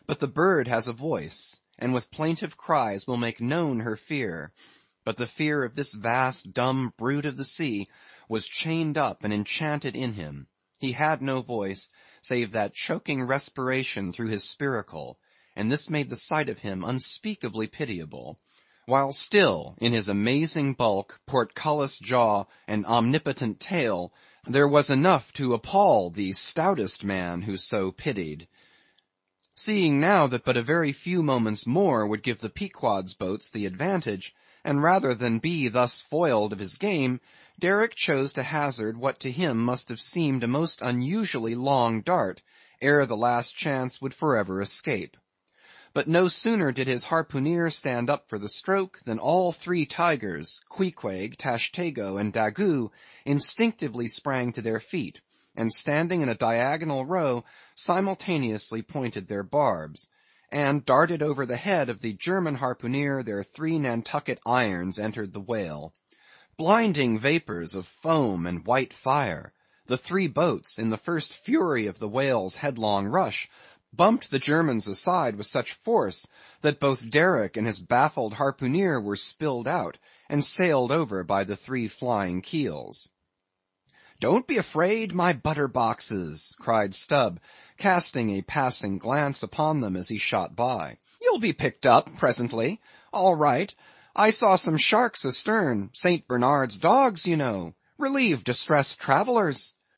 But the bird has a voice, and with plaintive cries will make known her fear. But the fear of this vast, dumb brute of the sea was chained up and enchanted in him. He had no voice, save that choking respiration through his spiracle, and this made the sight of him unspeakably pitiable; while still, in his amazing bulk, portcullis jaw, and omnipotent tail, there was enough to appal the stoutest man who so pitied. Seeing now that but a very few moments more would give the Pequod's boats the advantage, and rather than be thus foiled of his game, Derick chose to hazard what to him must have seemed a most unusually long dart, ere the last chance would forever escape. But no sooner did his harpooneer stand up for the stroke, than all three tigers, Queequeg, Tashtego, and Daggoo, instinctively sprang to their feet, and standing in a diagonal row, simultaneously pointed their barbs; and darted over the head of the German harpooneer their three Nantucket irons entered the whale. Blinding vapors of foam and white fire! The three boats, in the first fury of the whale's headlong rush, bumped the Germans aside with such force, that both Derick and his baffled harpooneer were spilled out, and sailed over by the three flying keels. "Don't be afraid, my butter boxes," cried Stubb, casting a passing glance upon them as he shot by. "You'll be picked up presently. All right. I saw some sharks astern, St. Bernard's dogs, you know. Relieve distressed travellers.